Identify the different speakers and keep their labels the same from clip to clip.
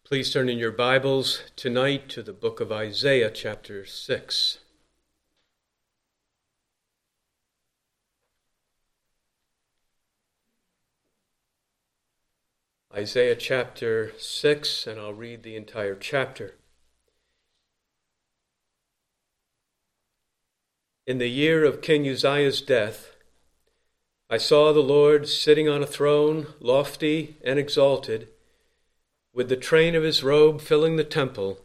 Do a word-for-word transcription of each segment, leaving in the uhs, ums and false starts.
Speaker 1: Please turn in your Bibles tonight to the book of Isaiah, chapter six. Isaiah chapter six, and I'll read the entire chapter. In the year of King Uzziah's death, I saw the Lord sitting on a throne, lofty and exalted, with the train of his robe filling the temple.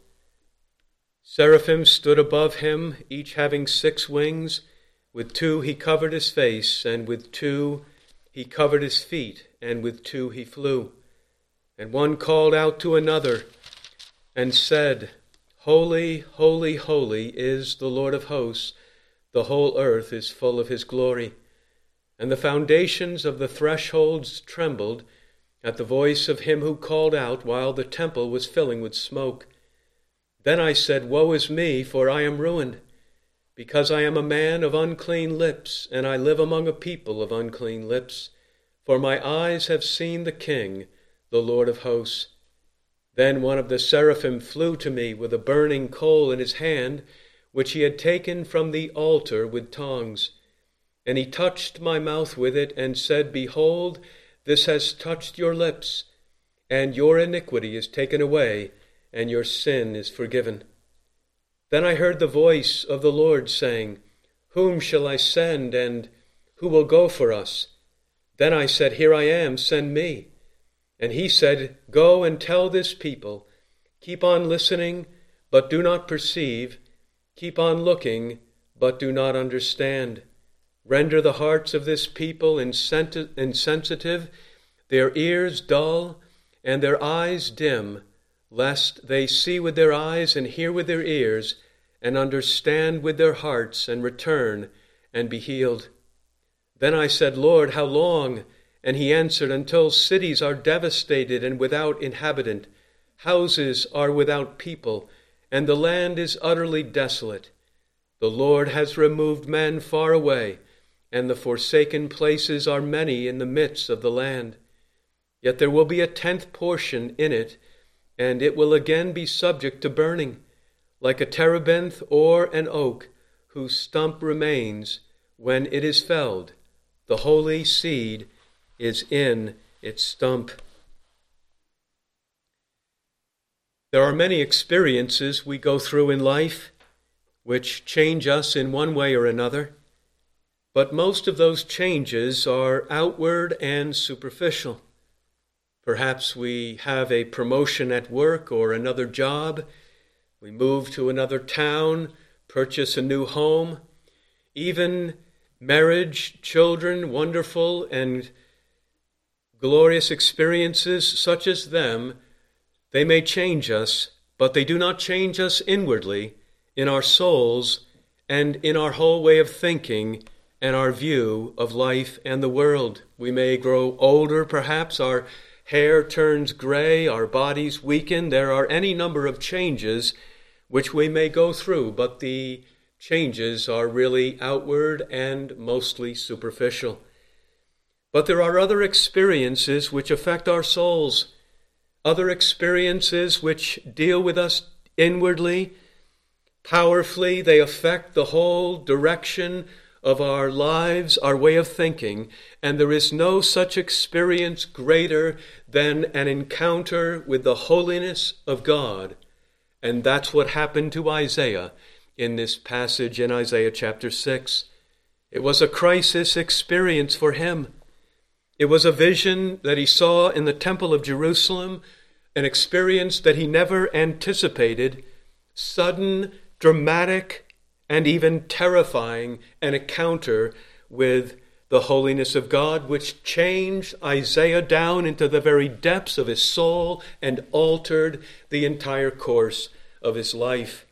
Speaker 1: Seraphim stood above him, each having six wings. With two he covered his face, and with two he covered his feet, and with two he flew. And one called out to another and said, Holy, holy, holy is the Lord of hosts. The whole earth is full of his glory. And the foundations of the thresholds trembled at the voice of him who called out while the temple was filling with smoke. Then I said, Woe is me, for I am ruined, because I am a man of unclean lips, and I live among a people of unclean lips. For my eyes have seen the King, the Lord of hosts. Then one of the seraphim flew to me with a burning coal in his hand, which he had taken from the altar with tongs. And he touched my mouth with it, and said, Behold, this has touched your lips, and your iniquity is taken away, and your sin is forgiven. Then I heard the voice of the Lord saying, Whom shall I send, and who will go for us? Then I said, Here I am, send me. And he said, Go and tell this people, Keep on listening, but do not perceive. Keep on looking, but do not understand. Render the hearts of this people insensitive, their ears dull, and their eyes dim, lest they see with their eyes and hear with their ears, and understand with their hearts, and return and be healed. Then I said, Lord, how long? And he answered, Until cities are devastated and without inhabitant, houses are without people, and the land is utterly desolate. The Lord has removed men far away, and the forsaken places are many in the midst of the land. Yet there will be a tenth portion in it, and it will again be subject to burning, like a terebinth or an oak, whose stump remains when it is felled. The holy seed is in its stump. There are many experiences we go through in life which change us in one way or another. But most of those changes are outward and superficial. Perhaps we have a promotion at work or another job. We move to another town, purchase a new home. Even marriage, children, wonderful and glorious experiences such as them, they may change us, but they do not change us inwardly, in our souls, and in our whole way of thinking and our view of life and the world. We may grow older, perhaps. Our hair turns gray, our bodies weaken. There are any number of changes which we may go through, but the changes are really outward and mostly superficial. But there are other experiences which affect our souls, other experiences which deal with us inwardly, powerfully. They affect the whole direction of our lives, our way of thinking, and there is no such experience greater than an encounter with the holiness of God. And that's what happened to Isaiah in this passage in Isaiah chapter six. It was a crisis experience for him. It was a vision that he saw in the temple of Jerusalem, an experience that he never anticipated, sudden, dramatic, and even terrifying, an encounter with the holiness of God, which changed Isaiah down into the very depths of his soul and altered the entire course of his life.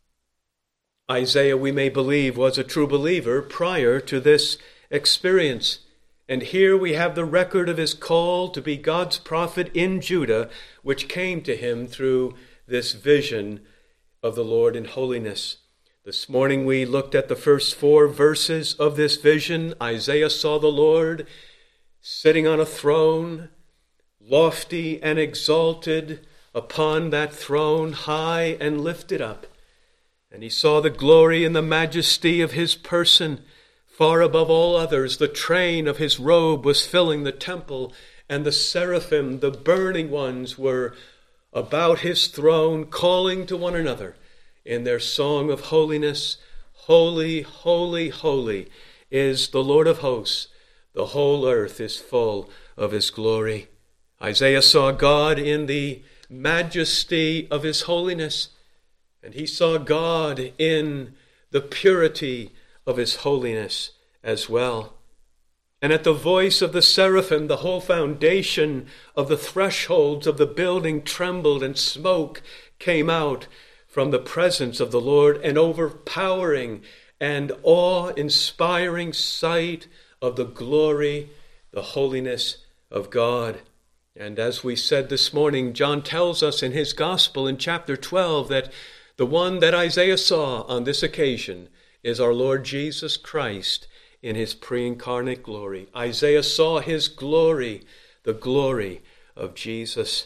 Speaker 1: Isaiah, we may believe, was a true believer prior to this experience. And here we have the record of his call to be God's prophet in Judah, which came to him through this vision of the Lord in holiness. This morning we looked at the first four verses of this vision. Isaiah saw the Lord sitting on a throne, lofty and exalted, upon that throne, high and lifted up. And he saw the glory and the majesty of his person, far above all others. The train of his robe was filling the temple, and the seraphim, the burning ones, were about his throne, calling to one another in their song of holiness, Holy, holy, holy is the Lord of hosts. The whole earth is full of his glory. Isaiah saw God in the majesty of his holiness, and he saw God in the purity of his holiness as well. And at the voice of the seraphim, the whole foundation of the thresholds of the building trembled, and smoke came out from the presence of the Lord, an overpowering and awe-inspiring sight of the glory, the holiness of God. And as we said this morning, John tells us in his gospel in chapter twelve that the one that Isaiah saw on this occasion is our Lord Jesus Christ in his pre-incarnate glory. Isaiah saw his glory, the glory of Jesus.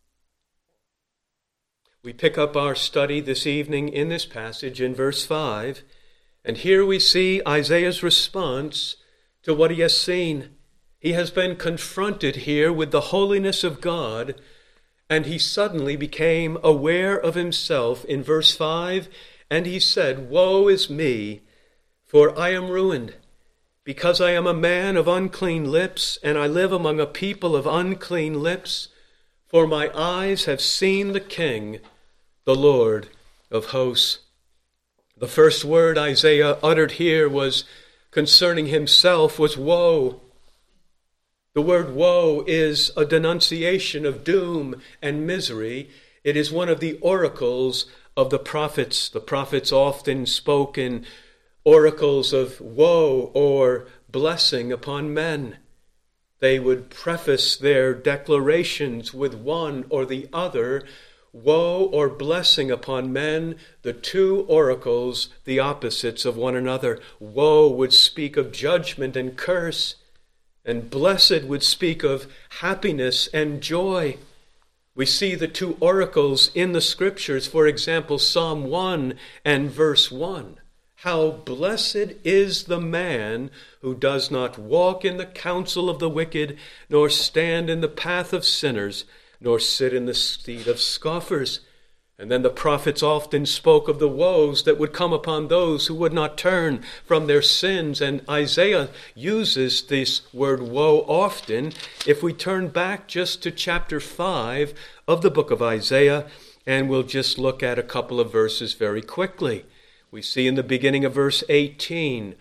Speaker 1: We pick up our study this evening in this passage in verse five, and here we see Isaiah's response to what he has seen. He has been confronted here with the holiness of God, and he suddenly became aware of himself in verse five, and he said, "Woe is me, for I am ruined, because I am a man of unclean lips, and I live among a people of unclean lips, for my eyes have seen the King, the Lord of hosts." The first word Isaiah uttered here was concerning himself was woe. The word woe is a denunciation of doom and misery. It is one of the oracles of the prophets. The prophets often spoke in oracles of woe or blessing upon men. They would preface their declarations with one or the other, woe or blessing upon men, the two oracles, the opposites of one another. Woe would speak of judgment and curse, and blessed would speak of happiness and joy. We see the two oracles in the scriptures, for example, Psalm one and verse one. How blessed is the man who does not walk in the counsel of the wicked, nor stand in the path of sinners, nor sit in the seat of scoffers. And then the prophets often spoke of the woes that would come upon those who would not turn from their sins. And Isaiah uses this word woe often. If we turn back just to chapter five of the book of Isaiah, and we'll just look at a couple of verses very quickly. We see in the beginning of verse eighteen,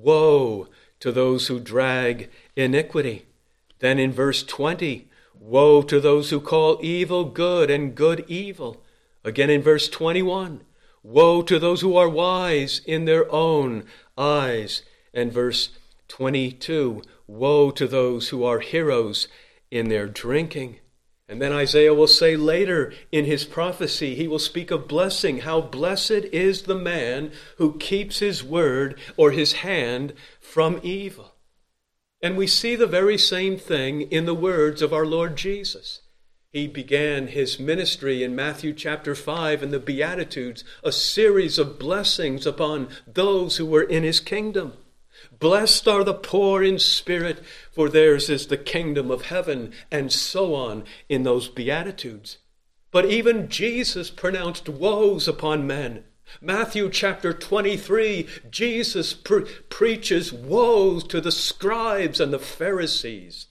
Speaker 1: woe to those who drag iniquity. Then in verse twenty, woe to those who call evil good and good evil. Again in verse twenty-one, woe to those who are wise in their own eyes. And verse twenty-two, woe to those who are heroes in their drinking. And then Isaiah will say later in his prophecy, he will speak of blessing. How blessed is the man who keeps his word or his hand from evil. And we see the very same thing in the words of our Lord Jesus. He began his ministry in Matthew chapter five in the Beatitudes, a series of blessings upon those who were in his kingdom. Blessed are the poor in spirit, for theirs is the kingdom of heaven, and so on in those Beatitudes. But even Jesus pronounced woes upon men. Matthew chapter twenty-three, Jesus pre- preaches woes to the scribes and the Pharisees.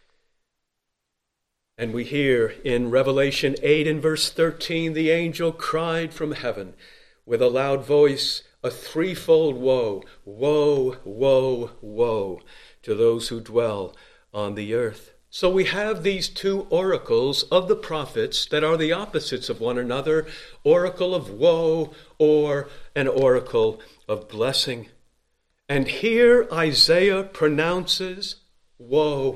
Speaker 1: And we hear in Revelation eight and verse thirteen, the angel cried from heaven with a loud voice, a threefold woe, woe, woe, woe to those who dwell on the earth. So we have these two oracles of the prophets that are the opposites of one another, oracle of woe or an oracle of blessing. And here Isaiah pronounces woe.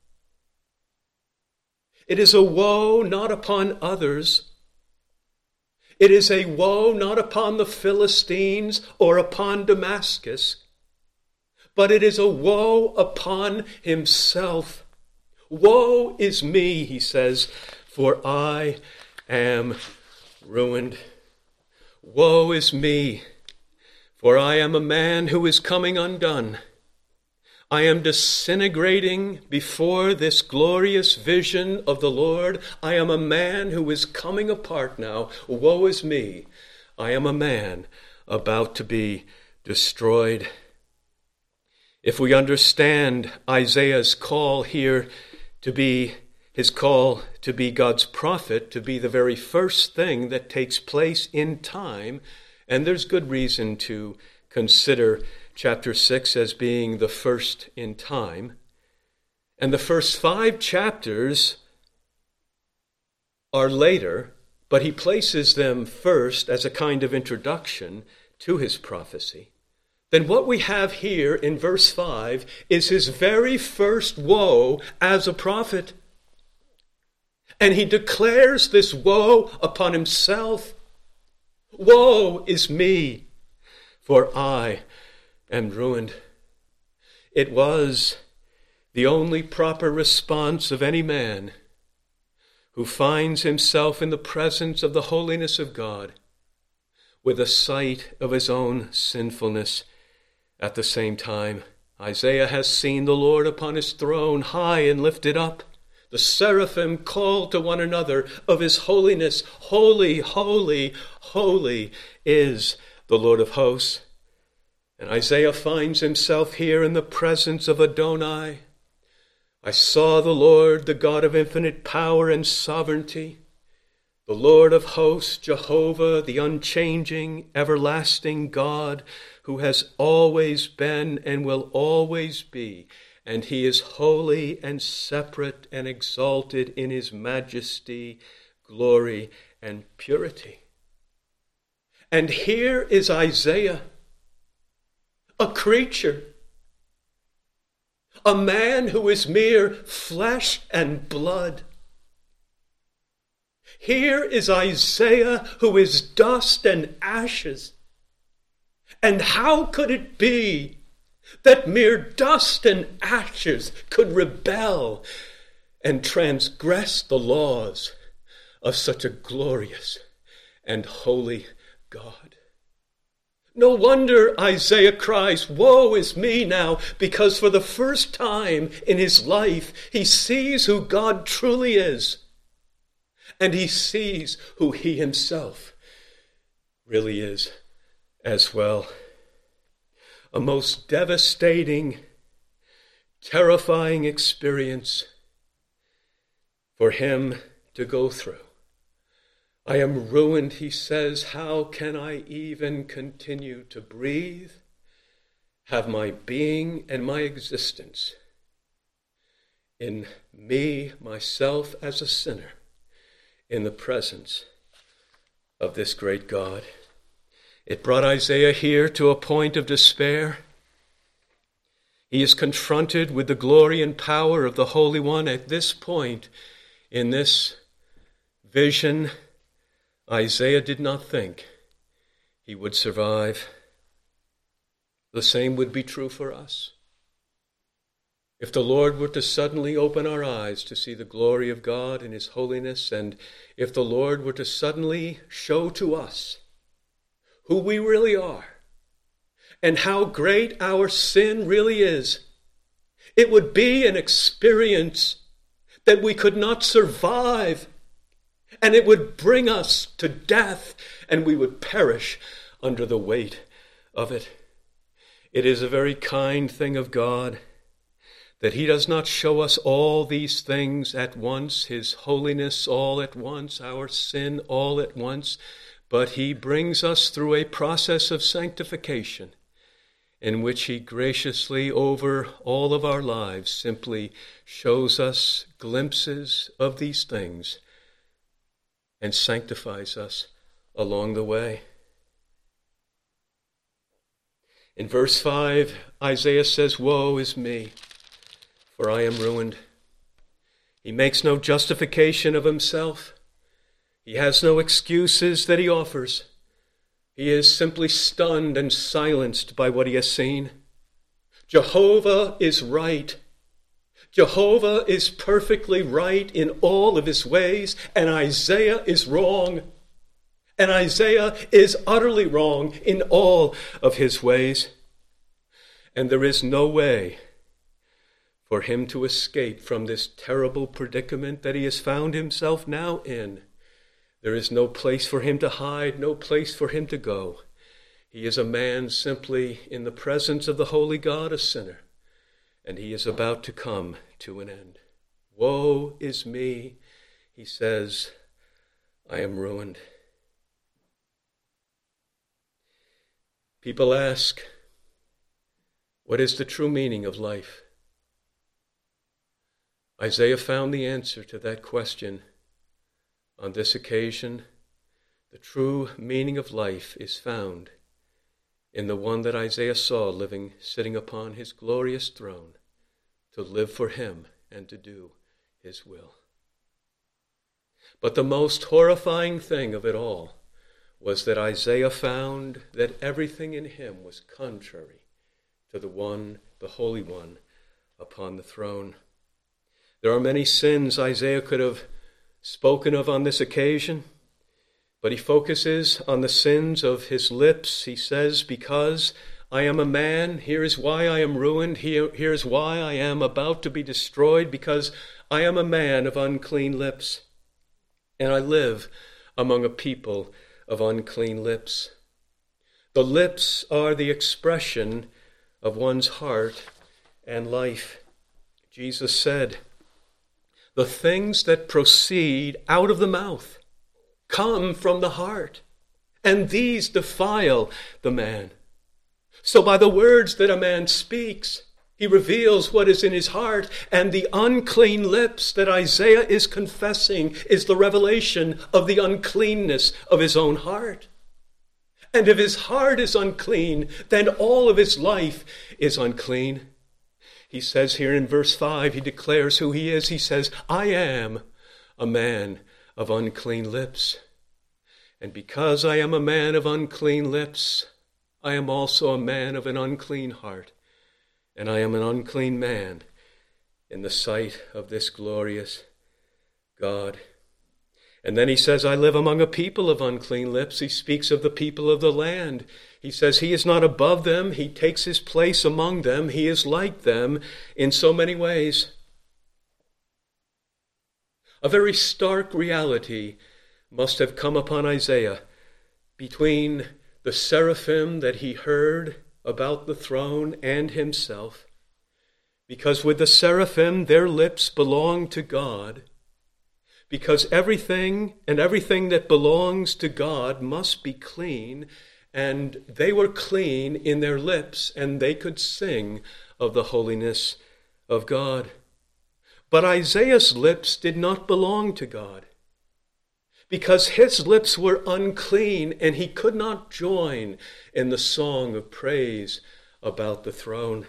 Speaker 1: It is a woe not upon others. It is a woe not upon the Philistines or upon Damascus, but it is a woe upon himself. Woe is me, he says, for I am ruined. Woe is me, for I am a man who is coming undone. I am disintegrating before this glorious vision of the Lord. I am a man who is coming apart now. Woe is me. I am a man about to be destroyed. If we understand Isaiah's call here to be his call to be God's prophet, to be the very first thing that takes place in time, and there's good reason to consider chapter six as being the first in time. And the first five chapters are later, but he places them first as a kind of introduction to his prophecy. Then what we have here in verse five is his very first woe as a prophet. And he declares this woe upon himself. Woe is me, for I am ruined. It was the only proper response of any man who finds himself in the presence of the holiness of God with a sight of his own sinfulness. At the same time, Isaiah has seen the Lord upon his throne, high and lifted up. The seraphim call to one another of his holiness. Holy, holy, holy is the Lord of hosts. And Isaiah finds himself here in the presence of Adonai. I saw the Lord, the God of infinite power and sovereignty, the Lord of hosts, Jehovah, the unchanging, everlasting God, who has always been and will always be. And he is holy and separate and exalted in his majesty, glory, and purity. And here is Isaiah, a creature, a man who is mere flesh and blood. Here is Isaiah who is dust and ashes. And how could it be that mere dust and ashes could rebel and transgress the laws of such a glorious and holy God? No wonder Isaiah cries, woe is me now, because for the first time in his life, he sees who God truly is. And he sees who he himself really is as well. A most devastating, terrifying experience for him to go through. I am ruined, he says. How can I even continue to breathe, have my being and my existence in me, myself as a sinner, in the presence of this great God? It brought Isaiah here to a point of despair. He is confronted with the glory and power of the Holy One. At this point in this vision, Isaiah did not think he would survive. The same would be true for us. If the Lord were to suddenly open our eyes to see the glory of God and his holiness, and if the Lord were to suddenly show to us who we really are and how great our sin really is, it would be an experience that we could not survive. And it would bring us to death, and we would perish under the weight of it. It is a very kind thing of God that he does not show us all these things at once, his holiness all at once, our sin all at once, but he brings us through a process of sanctification in which he graciously, over all of our lives, simply shows us glimpses of these things and sanctifies us along the way. In verse five, Isaiah says, woe is me, for I am ruined. He makes no justification of himself. He has no excuses that he offers. He is simply stunned and silenced by what he has seen. Jehovah is right. Jehovah is perfectly right in all of his ways, and Isaiah is wrong. And Isaiah is utterly wrong in all of his ways. And there is no way for him to escape from this terrible predicament that he has found himself now in. There is no place for him to hide, no place for him to go. He is a man simply in the presence of the holy God, a sinner, and he is about to come to an end. Woe is me, he says, I am ruined. People ask, what is the true meaning of life? Isaiah found the answer to that question. On this occasion, the true meaning of life is found in the one that Isaiah saw living, sitting upon his glorious throne, to live for him and to do his will. But the most horrifying thing of it all was that Isaiah found that everything in him was contrary to the one, the Holy One, upon the throne. There are many sins Isaiah could have spoken of on this occasion, but he focuses on the sins of his lips. He says, because I am a man, here is why I am ruined, here, here is why I am about to be destroyed, because I am a man of unclean lips, and I live among a people of unclean lips. The lips are the expression of one's heart and life. Jesus said, the things that proceed out of the mouth come from the heart, and these defile the man. So by the words that a man speaks, he reveals what is in his heart, and the unclean lips that Isaiah is confessing is the revelation of the uncleanness of his own heart. And if his heart is unclean, then all of his life is unclean. He says here in verse five, he declares who he is. He says, I am a man of unclean lips. And because I am a man of unclean lips, I am also a man of an unclean heart. And I am an unclean man in the sight of this glorious God. And then he says, I live among a people of unclean lips. He speaks of the people of the land. He says he is not above them. He takes his place among them. He is like them in so many ways. A very stark reality must have come upon Isaiah between the seraphim that he heard about the throne and himself. Because with the seraphim, their lips belong to God. Because everything and everything that belongs to God must be clean, and they were clean in their lips, and they could sing of the holiness of God. But Isaiah's lips did not belong to God, because his lips were unclean, and he could not join in the song of praise about the throne.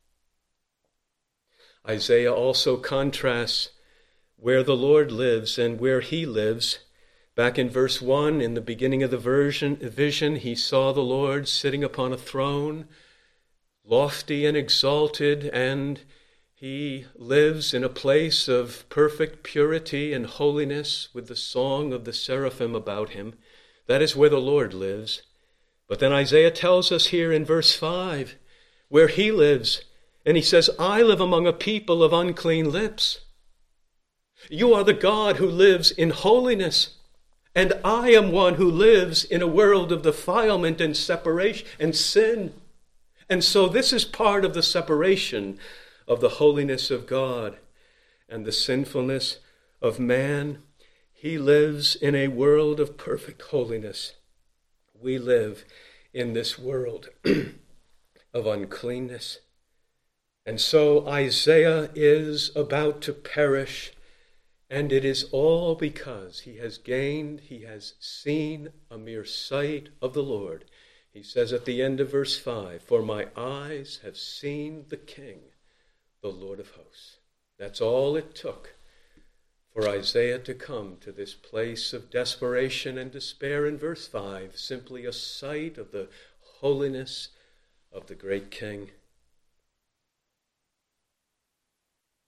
Speaker 1: Isaiah also contrasts where the Lord lives and where he lives. Back in verse one, in the beginning of the version, vision, he saw the Lord sitting upon a throne, lofty and exalted, and he lives in a place of perfect purity and holiness with the song of the seraphim about him. That is where the Lord lives. But then Isaiah tells us here in verse five where he lives, and he says, I live among a people of unclean lips. You are the God who lives in holiness, and I am one who lives in a world of defilement and separation and sin. And so this is part of the separation of the holiness of God and the sinfulness of man. He lives in a world of perfect holiness. We live in this world of uncleanness. And so Isaiah is about to perish. And it is all because he has gained, he has seen a mere sight of the Lord. He says at the end of verse five, for my eyes have seen the King, the Lord of hosts. That's all it took for Isaiah to come to this place of desperation and despair in verse five, simply a sight of the holiness of the great King.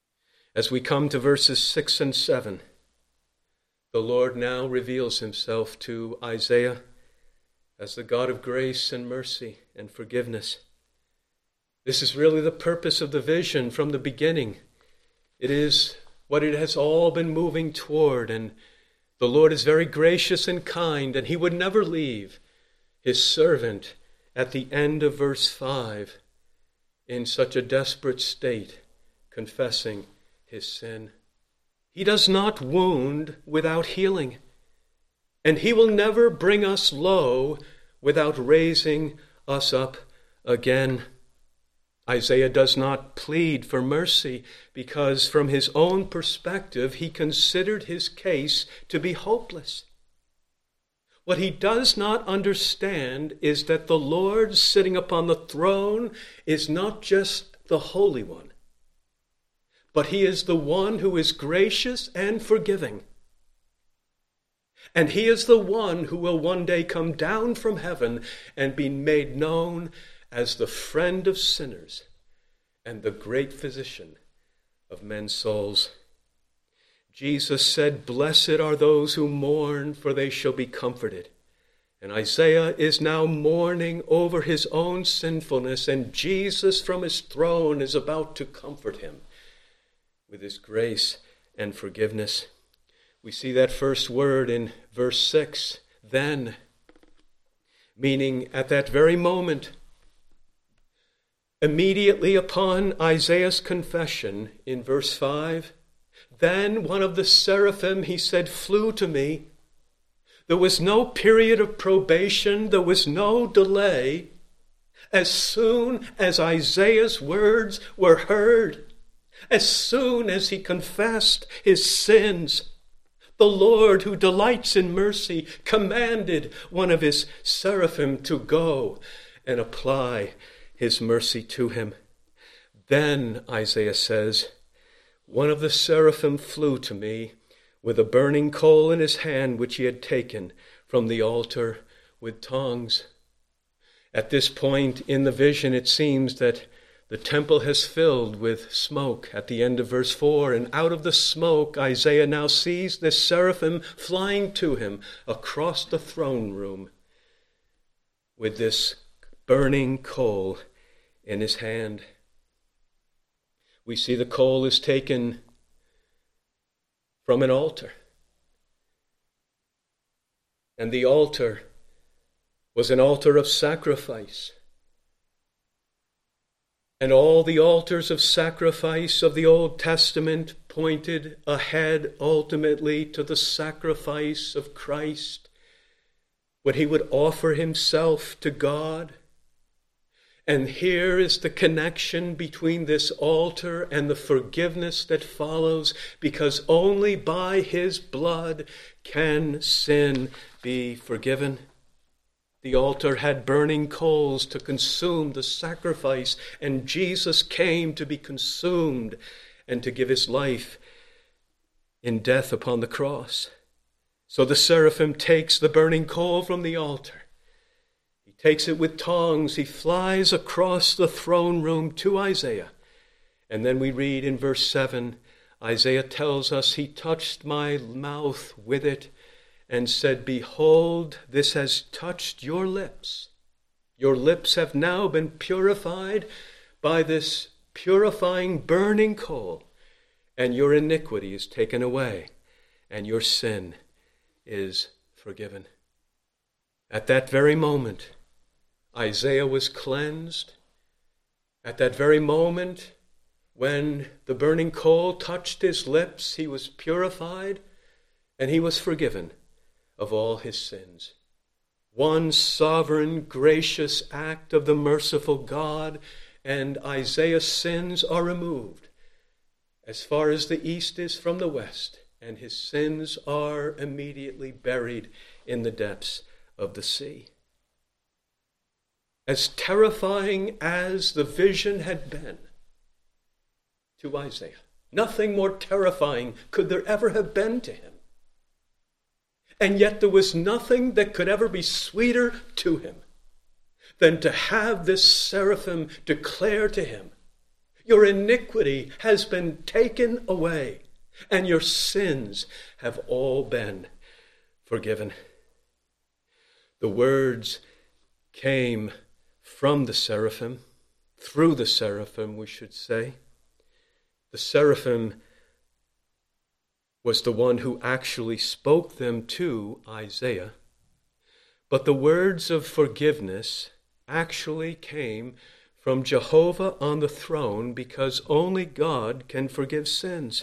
Speaker 1: As we come to verses six and seven, the Lord now reveals himself to Isaiah as the God of grace and mercy and forgiveness. This is really the purpose of the vision from the beginning. It is what it has all been moving toward, and the Lord is very gracious and kind, and he would never leave his servant at the end of verse five in such a desperate state, confessing his sin. He does not wound without healing, and he will never bring us low without raising us up again. Isaiah does not plead for mercy because from his own perspective he considered his case to be hopeless. What he does not understand is that the Lord sitting upon the throne is not just the Holy One, but he is the one who is gracious and forgiving. And he is the one who will one day come down from heaven and be made known as the friend of sinners and the great physician of men's souls. Jesus said, "Blessed are those who mourn, for they shall be comforted." And Isaiah is now mourning over his own sinfulness, and Jesus from his throne is about to comfort him with his grace and forgiveness. We see that first word in verse six, then, meaning at that very moment. Immediately upon Isaiah's confession in verse five, then one of the seraphim, he said, flew to me. There was no period of probation. There was no delay. As soon as Isaiah's words were heard, as soon as he confessed his sins, the Lord, who delights in mercy, commanded one of his seraphim to go and apply his mercy to him. Then, Isaiah says, one of the seraphim flew to me with a burning coal in his hand, which he had taken from the altar with tongs. At this point in the vision, it seems that the temple has filled with smoke at the end of verse four, and out of the smoke, Isaiah now sees this seraphim flying to him across the throne room with this burning coal in his hand. We see the coal is taken from an altar. And the altar was an altar of sacrifice. And all the altars of sacrifice of the Old Testament pointed ahead ultimately to the sacrifice of Christ, when he would offer himself to God. And here is the connection between this altar and the forgiveness that follows, because only by his blood can sin be forgiven. The altar had burning coals to consume the sacrifice, and Jesus came to be consumed and to give his life in death upon the cross. So the seraphim takes the burning coal from the altar. He takes it with tongs. He flies across the throne room to Isaiah. And then we read in verse seven, Isaiah tells us, he touched my mouth with it and said, behold, this has touched your lips. Your lips have now been purified by this purifying burning coal, and your iniquity is taken away, and your sin is forgiven. At that very moment, Isaiah was cleansed. At that very moment, when the burning coal touched his lips, he was purified, and he was forgiven of all his sins. One sovereign, gracious act of the merciful God, and Isaiah's sins are removed as far as the east is from the west, and his sins are immediately buried in the depths of the sea. As terrifying as the vision had been to Isaiah, nothing more terrifying could there ever have been to him. And yet there was nothing that could ever be sweeter to him than to have this seraphim declare to him Your iniquity has been taken away, and your sins have all been forgiven. The words came from the seraphim, through the seraphim, we should say. The seraphim was the one who actually spoke them to Isaiah. But the words of forgiveness actually came from Jehovah on the throne, because only God can forgive sins.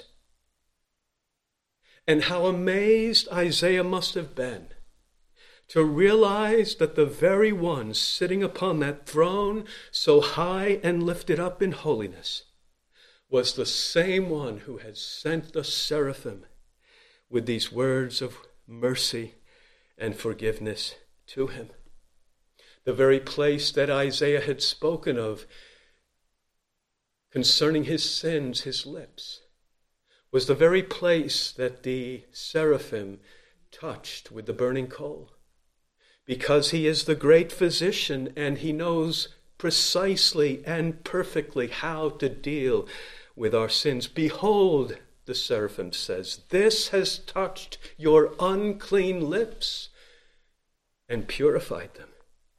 Speaker 1: And how amazed Isaiah must have been to realize that the very one sitting upon that throne, so high and lifted up in holiness, was the same one who had sent the seraphim with these words of mercy and forgiveness to him. The very place that Isaiah had spoken of concerning his sins, his lips, was the very place that the seraphim touched with the burning coal. Because he is the great physician, and he knows precisely and perfectly how to deal with our sins. Behold, the seraphim says, this has touched your unclean lips and purified them.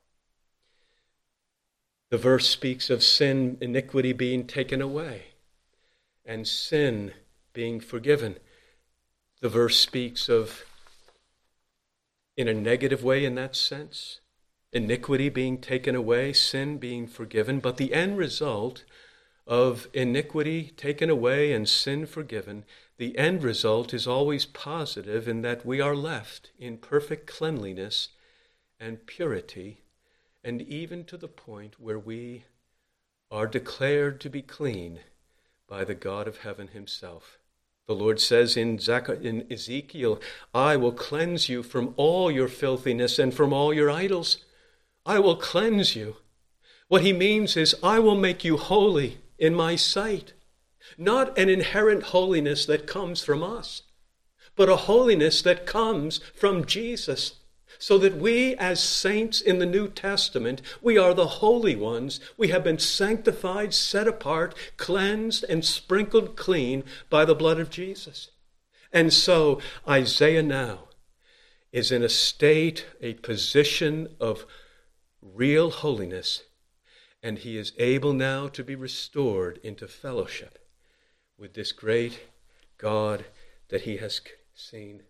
Speaker 1: The verse speaks of sin, iniquity being taken away, and sin being forgiven. The verse speaks of, in a negative way in that sense, iniquity being taken away, sin being forgiven, but the end result of iniquity taken away and sin forgiven, the end result is always positive in that we are left in perfect cleanliness and purity, and even to the point where we are declared to be clean by the God of heaven himself. The Lord says in Ezekiel, I will cleanse you from all your filthiness and from all your idols. I will cleanse you. What he means is, I will make you holy in my sight. Not an inherent holiness that comes from us, but a holiness that comes from Jesus. So that we as saints in the New Testament, we are the holy ones. We have been sanctified, set apart, cleansed, and sprinkled clean by the blood of Jesus. And so Isaiah now is in a state, a position of real holiness, and he is able now to be restored into fellowship with this great God that he has seen.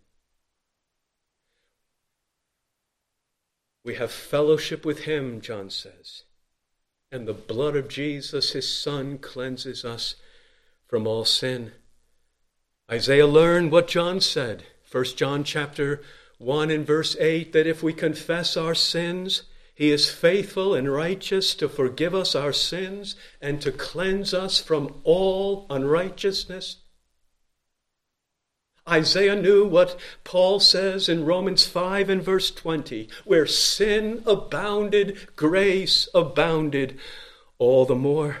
Speaker 1: We have fellowship with him, John says, and the blood of Jesus, his Son, cleanses us from all sin. Isaiah learned what John said, First John chapter one and verse eight, that if we confess our sins, he is faithful and righteous to forgive us our sins and to cleanse us from all unrighteousness. Isaiah knew what Paul says in Romans five and verse twenty, where sin abounded, grace abounded all the more.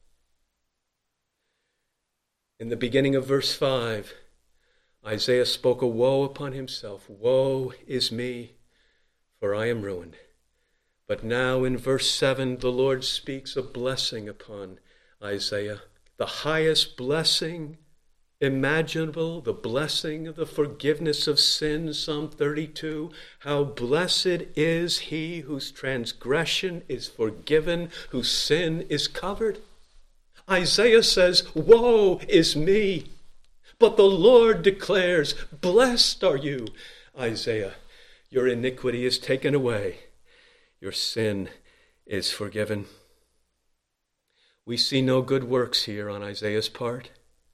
Speaker 1: In the beginning of verse five, Isaiah spoke a woe upon himself. Woe is me, for I am ruined. But now in verse seven, the Lord speaks a blessing upon Isaiah, the highest blessing imaginable, the blessing of the forgiveness of sin, Psalm thirty-two. How blessed is he whose transgression is forgiven, whose sin is covered. Isaiah says, woe is me. But the Lord declares, blessed are you, Isaiah. Your iniquity is taken away. Your sin is forgiven. We see no good works here on Isaiah's part.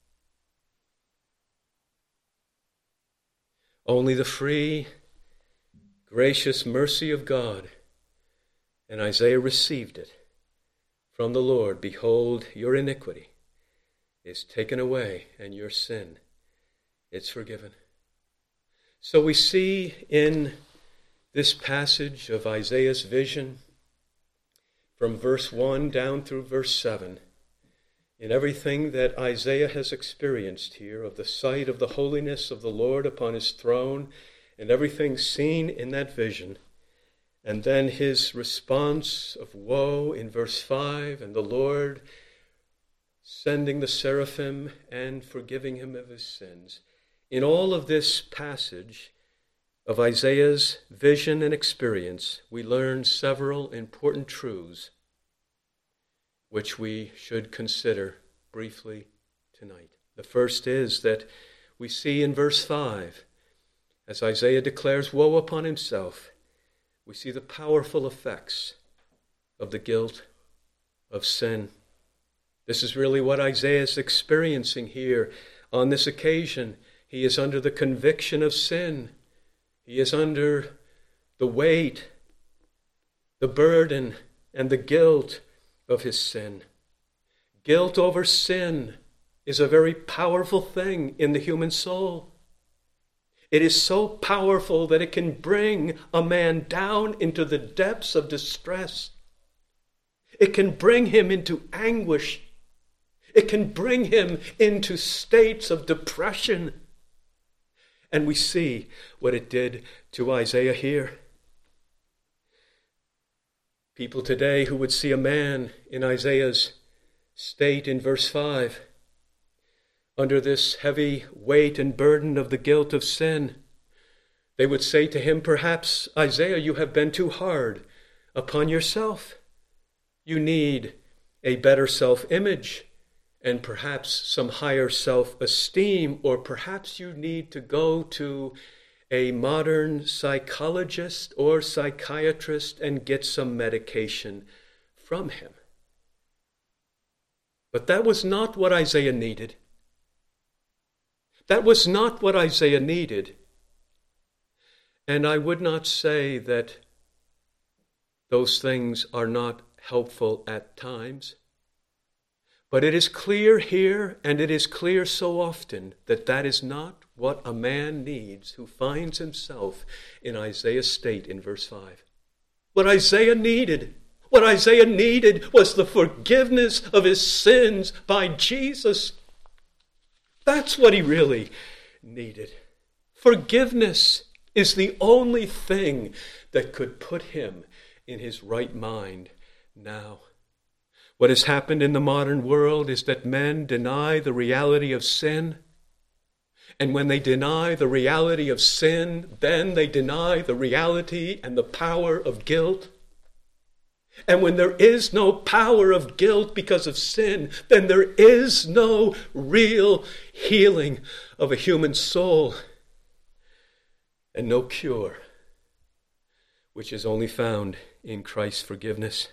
Speaker 1: Only the free, gracious mercy of God. And Isaiah received it from the Lord. Behold, your iniquity is taken away, and your sin is forgiven. So we see in this passage of Isaiah's vision, from verse one down through verse seven, in everything that Isaiah has experienced here of the sight of the holiness of the Lord upon his throne, and everything seen in that vision, and then his response of woe in verse five, and the Lord sending the seraphim and forgiving him of his sins. In all of this passage of Isaiah's vision and experience, we learn several important truths which we should consider briefly tonight. The first is that we see in verse five, as Isaiah declares woe upon himself, we see the powerful effects of the guilt of sin. This is really what Isaiah is experiencing here on this occasion. He is under the conviction of sin. He is under the weight, the burden, and the guilt of his sin. Guilt over sin is a very powerful thing in the human soul. It is so powerful that it can bring a man down into the depths of distress. It can bring him into anguish. It can bring him into states of depression. And we see what it did to Isaiah here. People today who would see a man in Isaiah's state in verse five, under this heavy weight and burden of the guilt of sin, they would say to him, perhaps, Isaiah, you have been too hard upon yourself. You need a better self-image and perhaps some higher self-esteem, or perhaps you need to go to a modern psychologist or psychiatrist and get some medication from him. But that was not what Isaiah needed. That was not what Isaiah needed. And I would not say that those things are not helpful at times. But it is clear here, and it is clear so often, that that is not what a man needs who finds himself in Isaiah's state in verse five. What Isaiah needed, what Isaiah needed was the forgiveness of his sins by Jesus. That's what he really needed. Forgiveness is the only thing that could put him in his right mind now. What has happened in the modern world is that men deny the reality of sin. And when they deny the reality of sin, then they deny the reality and the power of guilt. And when there is no power of guilt because of sin, then there is no real healing of a human soul and no cure, which is only found in Christ's forgiveness.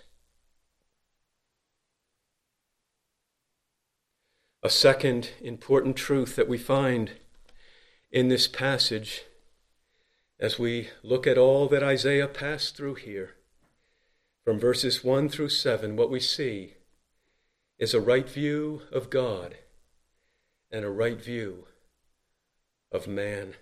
Speaker 1: A second important truth that we find in this passage as we look at all that Isaiah passed through here, from verses one through seven, what we see is a right view of God and a right view of man.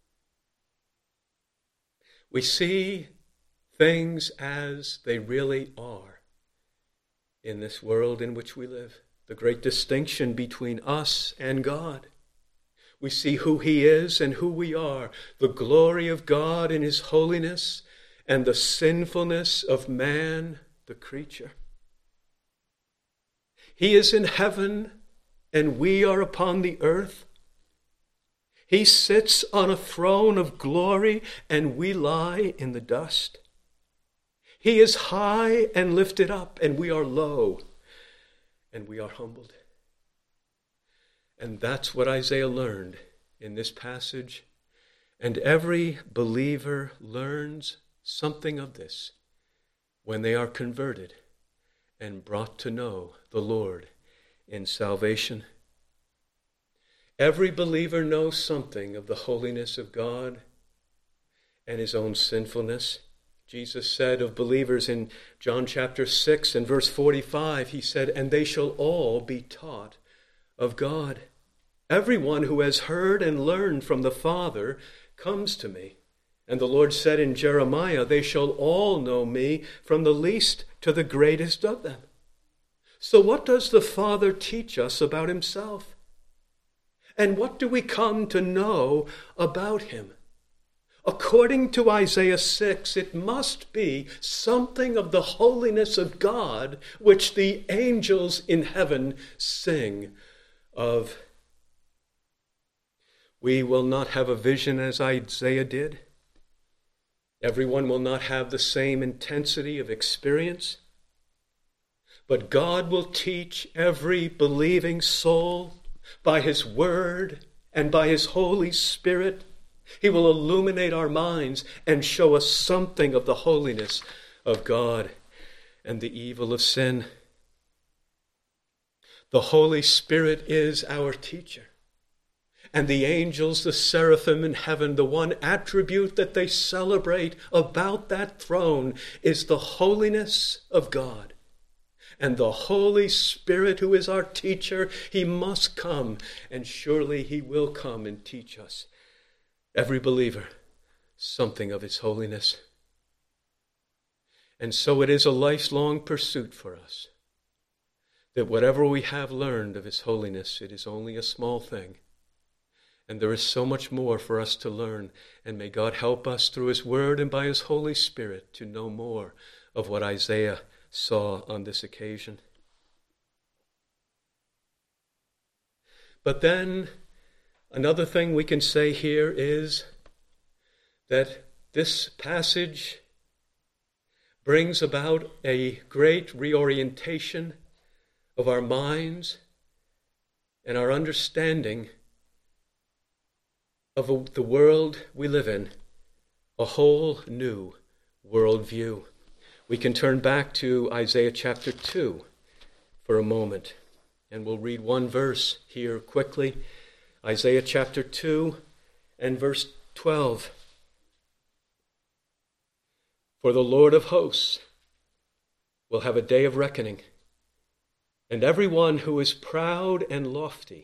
Speaker 1: We see things as they really are in this world in which we live. The great distinction between us and God. We see who he is and who we are, the glory of God in his holiness and the sinfulness of man, the creature. He is in heaven and we are upon the earth. He sits on a throne of glory and we lie in the dust. He is high and lifted up and we are low. And we are humbled. And that's what Isaiah learned in this passage. And every believer learns something of this when they are converted and brought to know the Lord in salvation. Every believer knows something of the holiness of God and his own sinfulness. Jesus said of believers in John chapter six and verse forty-five, he said, and they shall all be taught of God. Everyone who has heard and learned from the Father comes to me. And the Lord said in Jeremiah, they shall all know me from the least to the greatest of them. So what does the Father teach us about himself? And what do we come to know about him? According to Isaiah six, it must be something of the holiness of God which the angels in heaven sing of. We will not have a vision as Isaiah did. Everyone will not have the same intensity of experience. But God will teach every believing soul by his word and by his Holy Spirit. He will illuminate our minds and show us something of the holiness of God and the evil of sin. The Holy Spirit is our teacher. And the angels, the seraphim in heaven, the one attribute that they celebrate about that throne is the holiness of God. And the Holy Spirit, who is our teacher, he must come, and surely he will come and teach us, every believer, something of his holiness. And so it is a lifelong pursuit for us, that whatever we have learned of his holiness, it is only a small thing. And there is so much more for us to learn, and may God help us through his word and by his Holy Spirit to know more of what Isaiah saw on this occasion. But then, another thing we can say here is that this passage brings about a great reorientation of our minds and our understanding of the world we live in, a whole new worldview. We can turn back to Isaiah chapter two for a moment, and we'll read one verse here quickly. Isaiah chapter two and verse twelve. For the Lord of hosts will have a day of reckoning, and everyone who is proud and lofty,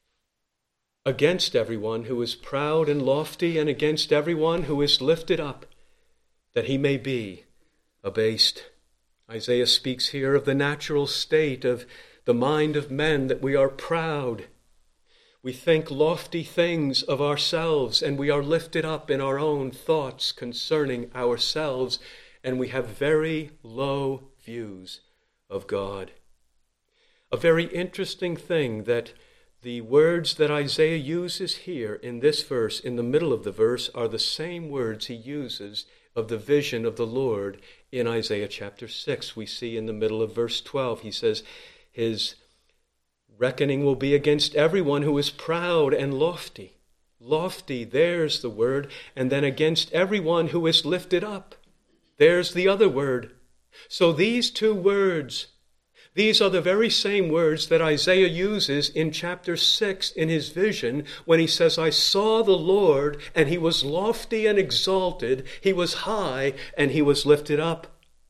Speaker 1: against everyone who is proud and lofty, and against everyone who is lifted up, that he may be abased. Isaiah speaks here of the natural state of the mind of men, that we are proud. We think lofty things of ourselves, and we are lifted up in our own thoughts concerning ourselves, and we have very low views of God. A very interesting thing that the words that Isaiah uses here in this verse, in the middle of the verse, are the same words he uses of the vision of the Lord in Isaiah chapter six. We see in the middle of verse twelve, he says, his reckoning will be against everyone who is proud and lofty. Lofty, there's the word. And then against everyone who is lifted up. There's the other word. So these two words, these are the very same words that Isaiah uses in chapter six in his vision when he says, I saw the Lord, and he was lofty and exalted, he was high, and he was lifted up.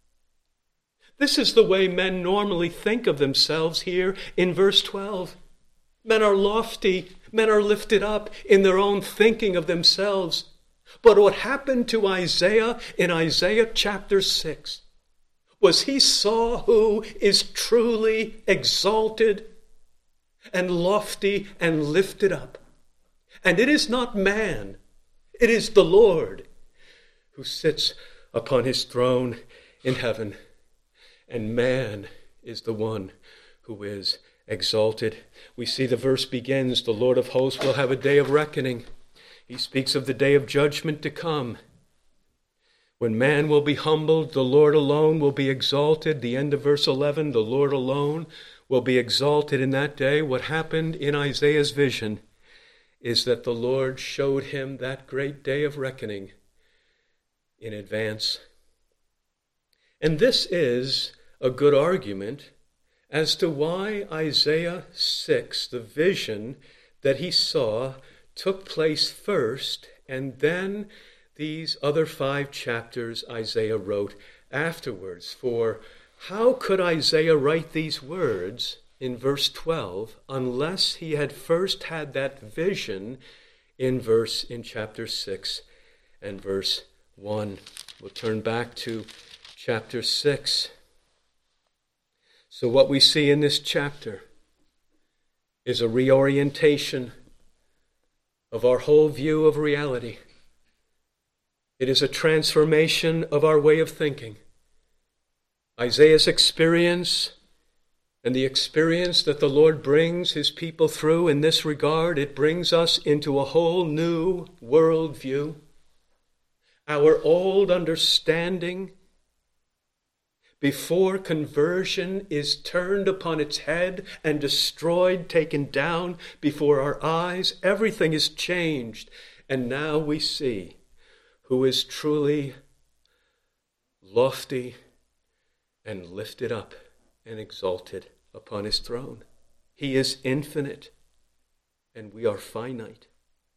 Speaker 1: This is the way men normally think of themselves here in verse twelve. Men are lofty, men are lifted up in their own thinking of themselves. But what happened to Isaiah in Isaiah chapter six was he saw who is truly exalted and lofty and lifted up. And it is not man, it is the Lord who sits upon his throne in heaven. And man is the one who is exalted. We see the verse begins, the Lord of hosts will have a day of reckoning. He speaks of the day of judgment to come. When man will be humbled, the Lord alone will be exalted. The end of verse eleven, the Lord alone will be exalted in that day. What happened in Isaiah's vision is that the Lord showed him that great day of reckoning in advance. And this is a good argument as to why Isaiah six, the vision that he saw, took place first, and then these other five chapters Isaiah wrote afterwards. For how could Isaiah write these words in verse twelve unless he had first had that vision in verse in chapter six and verse one? We'll turn back to chapter six. So what we see in this chapter is a reorientation of our whole view of reality. It is a transformation of our way of thinking. Isaiah's experience and the experience that the Lord brings his people through in this regard, it brings us into a whole new worldview. Our old understanding before conversion is turned upon its head and destroyed, taken down before our eyes. Everything is changed. And now we see who is truly lofty and lifted up and exalted upon his throne. He is infinite, and we are finite.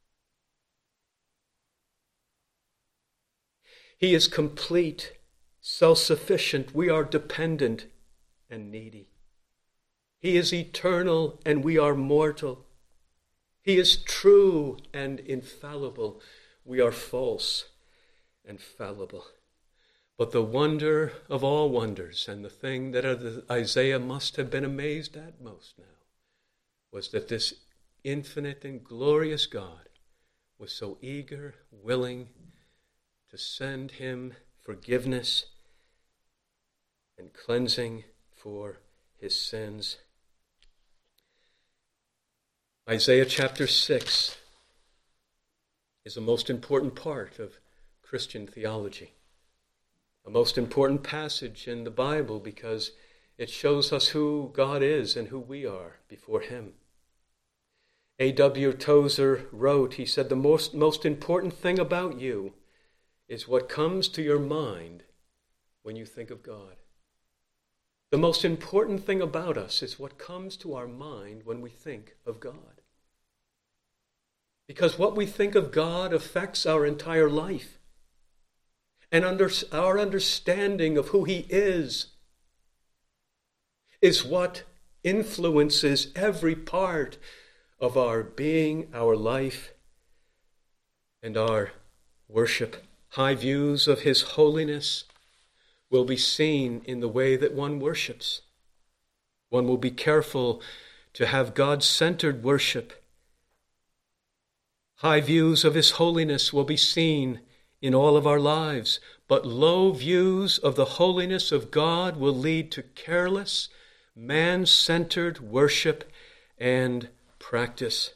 Speaker 1: He is complete, self-sufficient. We are dependent and needy. He is eternal, and we are mortal. He is true and infallible. We are false and fallible. But the wonder of all wonders, and the thing that Isaiah must have been amazed at most now, was that this infinite and glorious God was so eager, willing to send him forgiveness and cleansing for his sins. Isaiah chapter six is a most important part of Christian theology. A most important passage in the Bible because it shows us who God is and who we are before him. A W Tozer wrote, he said, the most, most important thing about you is what comes to your mind when you think of God. The most important thing about us is what comes to our mind when we think of God. Because what we think of God affects our entire life. And under, our understanding of who he is is what influences every part of our being, our life, and our worship. High views of his holiness will be seen in the way that one worships. One will be careful to have God-centered worship. High views of his holiness will be seen in all of our lives, but low views of the holiness of God will lead to careless, man-centered worship and practice.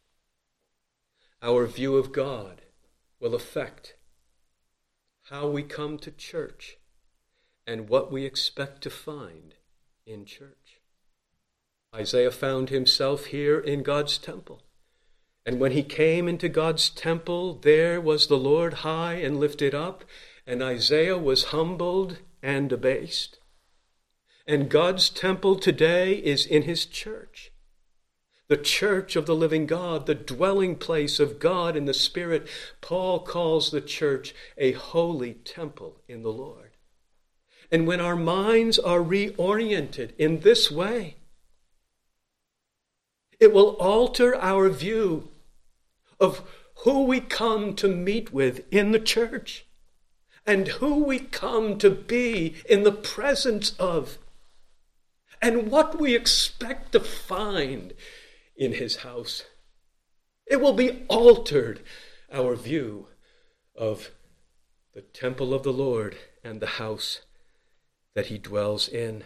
Speaker 1: Our view of God will affect how we come to church and what we expect to find in church. Isaiah found himself here in God's temple. And when he came into God's temple, there was the Lord high and lifted up, and Isaiah was humbled and abased. And God's temple today is in his church, the church of the living God, the dwelling place of God in the Spirit. Paul calls the church a holy temple in the Lord. And when our minds are reoriented in this way, it will alter our view of who we come to meet with in the church and who we come to be in the presence of and what we expect to find in his house. It will be altered, our view of the temple of the Lord and the house that he dwells in.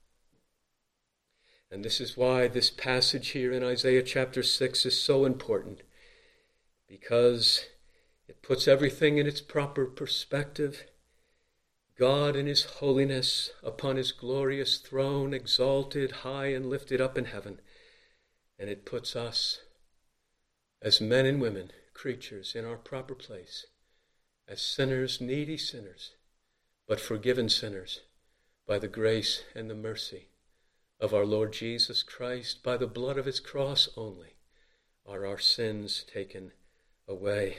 Speaker 1: And this is why this passage here in Isaiah chapter six is so important, because it puts everything in its proper perspective. God in his holiness upon his glorious throne, exalted, high and lifted up in heaven. And it puts us as men and women, creatures, in our proper place, as sinners, needy sinners, but forgiven sinners by the grace and the mercy of our Lord Jesus Christ. By the blood of his cross only are our sins taken away.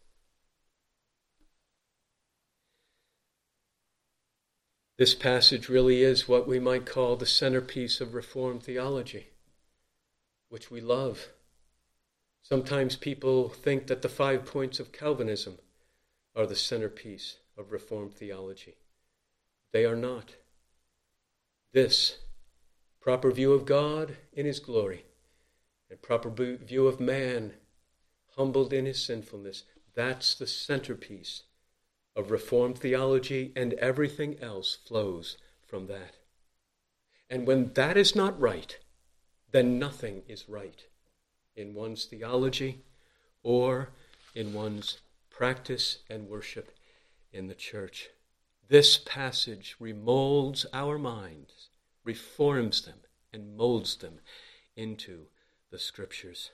Speaker 1: This passage really is what we might call the centerpiece of Reformed theology, which we love. Sometimes people think that the five points of Calvinism are the centerpiece of Reformed theology. They are not. This proper view of God in his glory and proper view of man humbled in his sinfulness, that's the centerpiece of Reformed theology, and everything else flows from that. And when that is not right, then nothing is right in one's theology or in one's practice and worship in the church. This passage remolds our minds, reforms them, and molds them into the Scriptures.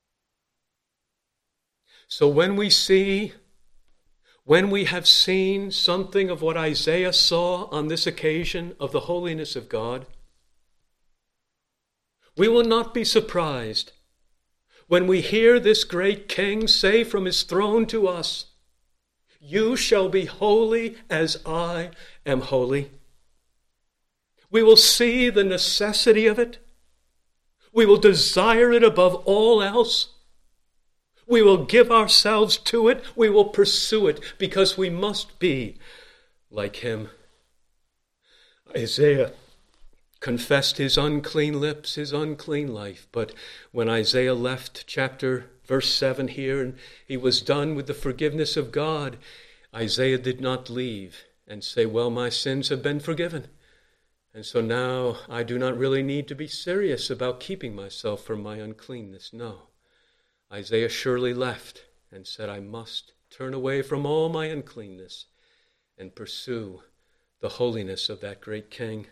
Speaker 1: So when we see, when we have seen something of what Isaiah saw on this occasion of the holiness of God, we will not be surprised when we hear this great King say from his throne to us, "You shall be holy as I am holy." We will see the necessity of it. We will desire it above all else. We will give ourselves to it. We will pursue it because we must be like him. Isaiah confessed his unclean lips, his unclean life. But when Isaiah left chapter verse seven here, and he was done with the forgiveness of God, Isaiah did not leave and say, well, my sins have been forgiven, and so now I do not really need to be serious about keeping myself from my uncleanness. No. Isaiah surely left and said, I must turn away from all my uncleanness and pursue the holiness of that great King.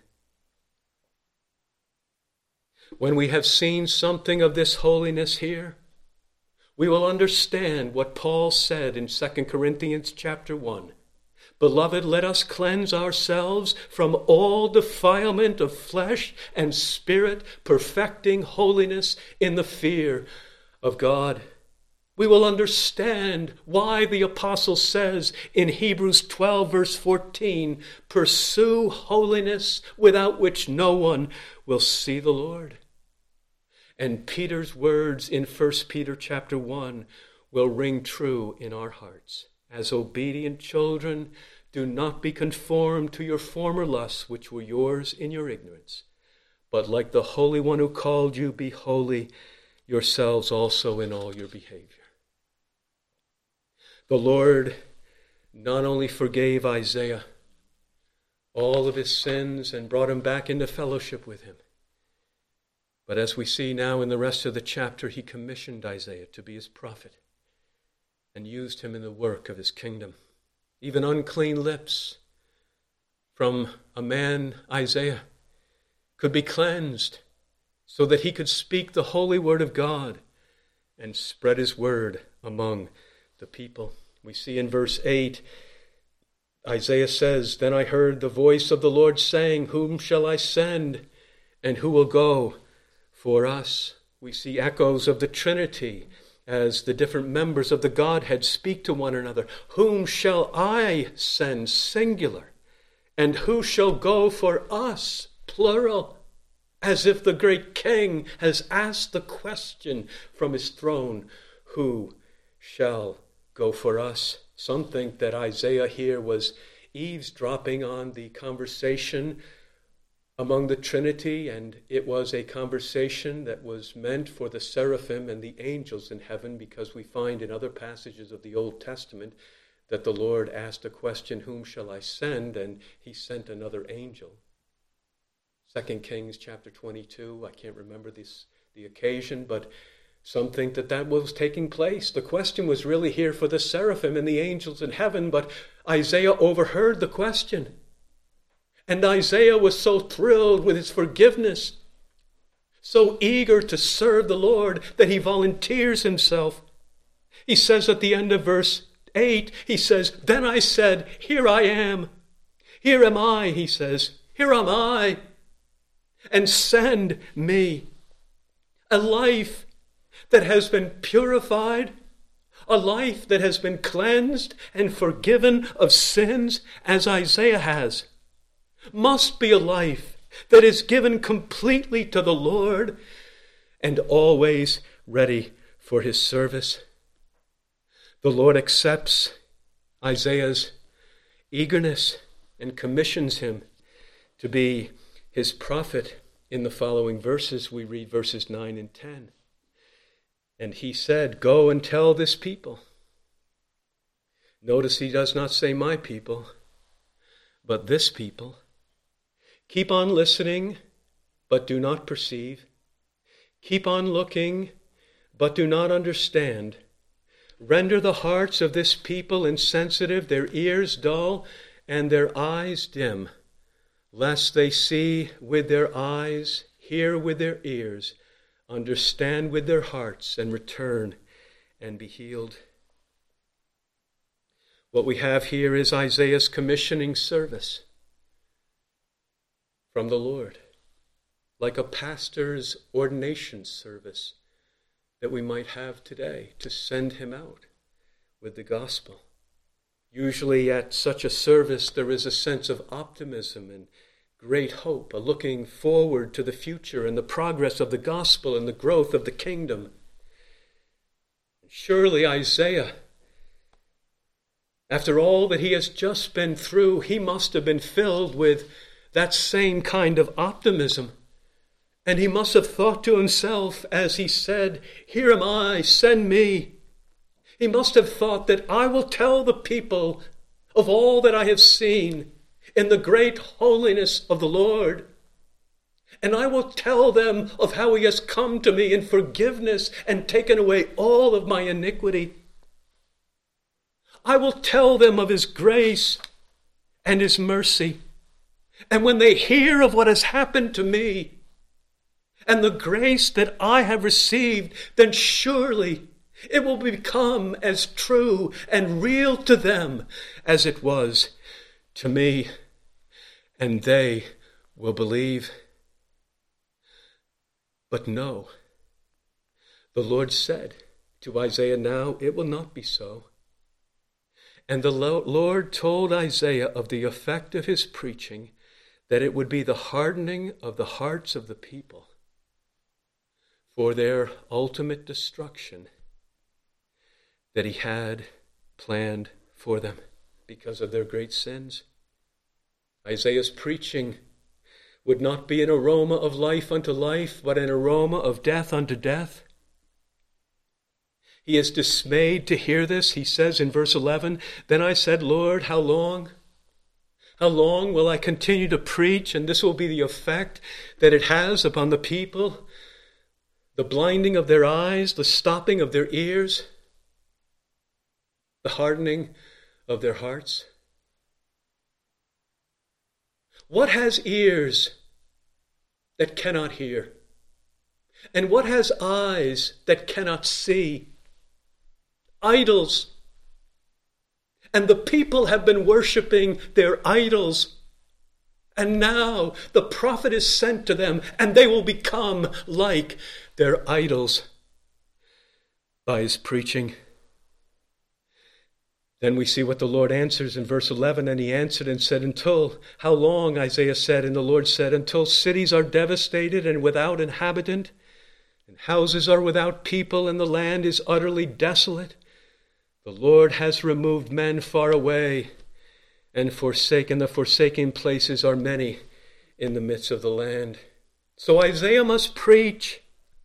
Speaker 1: When we have seen something of this holiness here, we will understand what Paul said in Second Corinthians chapter one. Beloved, let us cleanse ourselves from all defilement of flesh and spirit, perfecting holiness in the fear of God. We will understand why the apostle says in Hebrews twelve verse fourteen, pursue holiness without which no one will see the Lord. And Peter's words in First Peter chapter one will ring true in our hearts. As obedient children, do not be conformed to your former lusts, which were yours in your ignorance. But like the Holy One who called you, be holy yourselves also in all your behavior. The Lord not only forgave Isaiah all of his sins and brought him back into fellowship with him, but as we see now in the rest of the chapter, he commissioned Isaiah to be his prophet and used him in the work of his kingdom. Even unclean lips from a man, Isaiah, could be cleansed so that he could speak the holy word of God and spread his word among the people. We see in verse eight, Isaiah says, Then I heard the voice of the Lord saying, Whom shall I send, and who will go for us? We see echoes of the Trinity as the different members of the Godhead speak to one another. Whom shall I send, singular, and who shall go for us, plural? As if the great King has asked the question from his throne, who shall go for us? Some think that Isaiah here was eavesdropping on the conversation among the Trinity, and it was a conversation that was meant for the seraphim and the angels in heaven, because we find in other passages of the Old Testament that the Lord asked the question, Whom shall I send? And he sent another angel. Second Kings chapter twenty-two, I can't remember this, the occasion, but some think that that was taking place. The question was really here for the seraphim and the angels in heaven, but Isaiah overheard the question. And Isaiah was so thrilled with his forgiveness, so eager to serve the Lord, that he volunteers himself. He says at the end of verse eight, he says, Then I said, Here I am. Here am I, he says. Here am I. And send me. A life that has been purified, a life that has been cleansed and forgiven of sins, as Isaiah has, must be a life that is given completely to the Lord and always ready for his service. The Lord accepts Isaiah's eagerness and commissions him to be his prophet. In the following verses, we read verses nine and ten. And he said, Go and tell this people, Notice he does not say my people, but this people. Keep on listening, but do not perceive. Keep on looking, but do not understand. Render the hearts of this people insensitive, their ears dull, and their eyes dim, lest they see with their eyes, hear with their ears, understand with their hearts, and return and be healed. What we have here is Isaiah's commissioning service from the Lord, like a pastor's ordination service that we might have today to send him out with the gospel. Usually at such a service there is a sense of optimism and great hope, a looking forward to the future and the progress of the gospel and the growth of the kingdom. Surely Isaiah, after all that he has just been through, he must have been filled with that same kind of optimism. And he must have thought to himself as he said, "Here am I, send me." He must have thought that I will tell the people of all that I have seen in the great holiness of the Lord. And I will tell them of how he has come to me in forgiveness and taken away all of my iniquity. I will tell them of his grace and his mercy. And when they hear of what has happened to me and the grace that I have received, then surely it will become as true and real to them as it was to me, and they will believe. But no, the Lord said to Isaiah, "Now it will not be so." And the Lord told Isaiah of the effect of his preaching, that it would be the hardening of the hearts of the people for their ultimate destruction that he had planned for them because of their great sins. Isaiah's preaching would not be an aroma of life unto life, but an aroma of death unto death. He is dismayed to hear this. He says in verse eleven, "Then I said, Lord, how long? How long will I continue to preach? And this will be the effect that it has upon the people. The blinding of their eyes, the stopping of their ears, the hardening of their hearts." What has ears that cannot hear? And what has eyes that cannot see? Idols. And the people have been worshiping their idols. And now the prophet is sent to them, and they will become like their idols by his preaching. Then we see what the Lord answers in verse eleven. And he answered and said, "Until, how long," Isaiah said, and the Lord said, "Until cities are devastated and without inhabitant, and houses are without people, and the land is utterly desolate. The Lord has removed men far away, and forsaken. The forsaken places are many in the midst of the land." So Isaiah must preach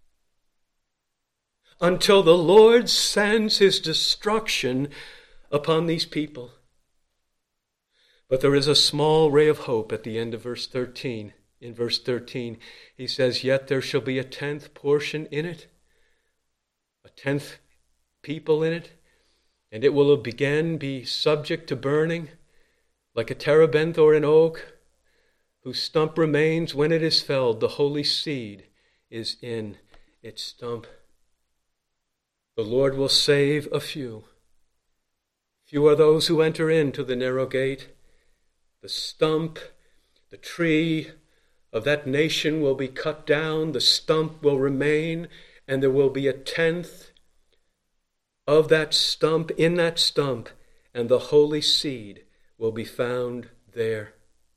Speaker 1: until the Lord sends his destruction upon these people. But there is a small ray of hope at the end of verse thirteen. In verse thirteen, he says, "Yet there shall be a tenth portion in it, a tenth people in it, and it will again be subject to burning, like a terebinth or an oak, whose stump remains when it is felled. The holy seed is in its stump." The Lord will save a few. Few are those who enter into the narrow gate. The stump, the tree of that nation will be cut down. The stump will remain, and there will be a tenth of that stump in that stump, and the holy seed will be found there.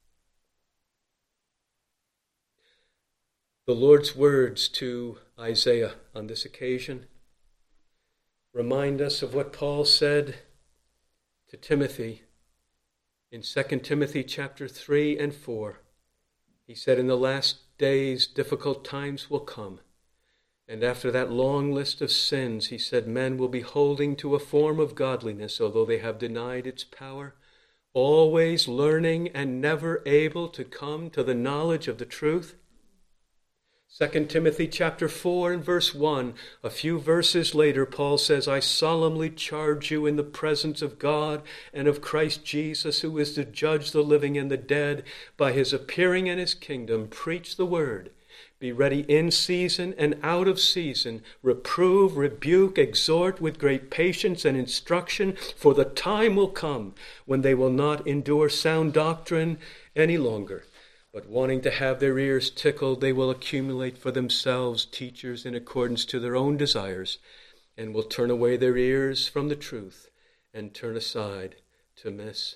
Speaker 1: The Lord's words to Isaiah on this occasion remind us of what Paul said to Timothy in Second Timothy chapter three and four. He said, "In the last days difficult times will come, And after that long list of sins, he said, men will be holding to a form of godliness, although they have denied its power, always learning and never able to come to the knowledge of the truth. Second Timothy chapter four and verse one, a few verses later, Paul says, I solemnly charge you in the presence of God and of Christ Jesus, who is to judge the living and the dead, by his appearing in his kingdom, preach the word. Be ready in season and out of season. Reprove, rebuke, exhort with great patience and instruction, for the time will come when they will not endure sound doctrine any longer. But wanting to have their ears tickled, they will accumulate for themselves teachers in accordance to their own desires, and will turn away their ears from the truth and turn aside to myths.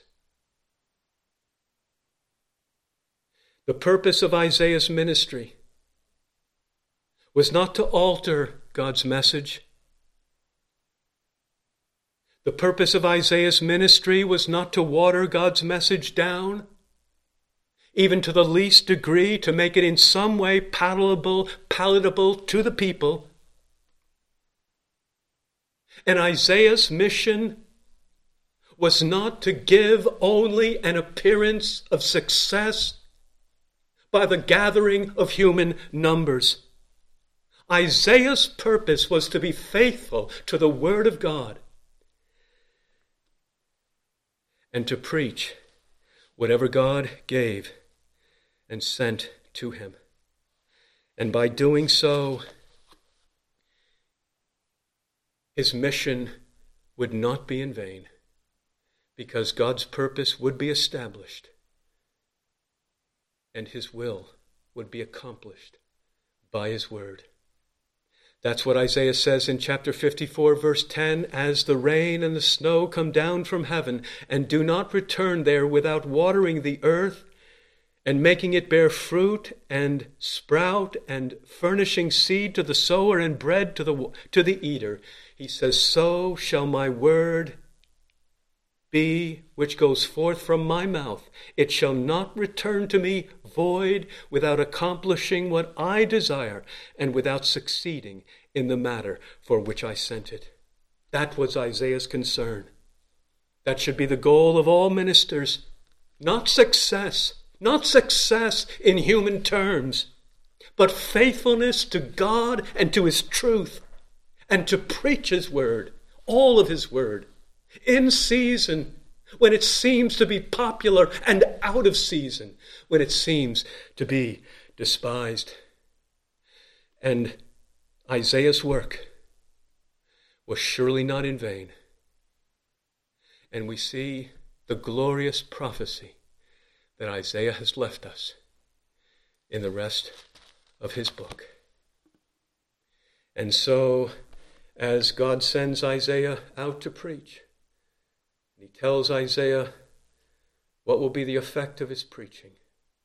Speaker 1: The purpose of Isaiah's ministry was not to alter God's message. The purpose of Isaiah's ministry was not to water God's message down, even to the least degree, to make it in some way palatable, palatable to the people. And Isaiah's mission was not to give only an appearance of success by the gathering of human numbers. Isaiah's purpose was to be faithful to the Word of God and to preach whatever God gave and sent to him. And by doing so, his mission would not be in vain, because God's purpose would be established and his will would be accomplished by his word. That's what Isaiah says in chapter fifty-four, verse ten, as the rain and the snow come down from heaven and do not return there without watering the earth and making it bear fruit and sprout and furnishing seed to the sower and bread to the, to the eater. He says, so shall my word be which goes forth from my mouth. It shall not return to me void, without accomplishing what I desire and without succeeding in the matter for which I sent it. That was Isaiah's concern. That should be the goal of all ministers. Not success, not success in human terms, but faithfulness to God and to his truth, and to preach his word, all of his word, in season, when it seems to be popular, and out of season, when it seems to be despised. And Isaiah's work was surely not in vain. And we see the glorious prophecy that Isaiah has left us in the rest of his book. And so, as God sends Isaiah out to preach, he tells Isaiah what will be the effect of his preaching.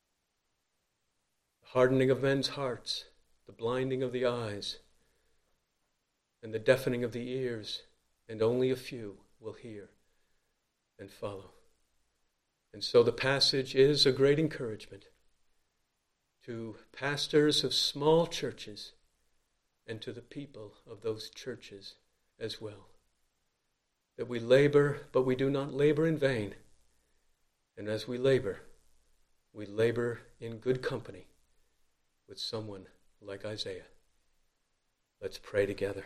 Speaker 1: The hardening of men's hearts, the blinding of the eyes, and the deafening of the ears, and only a few will hear and follow. And so the passage is a great encouragement to pastors of small churches and to the people of those churches as well. That we labor, but we do not labor in vain. And as we labor, we labor in good company with someone like Isaiah. Let's pray together.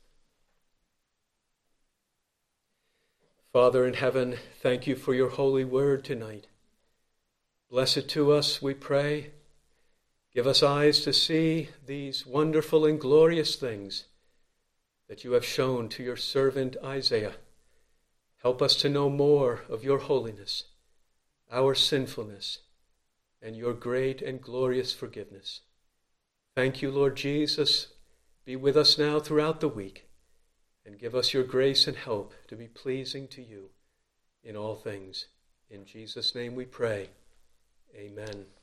Speaker 1: Father in heaven, thank you for your holy word tonight. Bless it to us, we pray. Give us eyes to see these wonderful and glorious things that you have shown to your servant Isaiah. Help us to know more of your holiness, our sinfulness, and your great and glorious forgiveness. Thank you, Lord Jesus. Be with us now throughout the week, and give us your grace and help to be pleasing to you in all things. In Jesus' name we pray. Amen.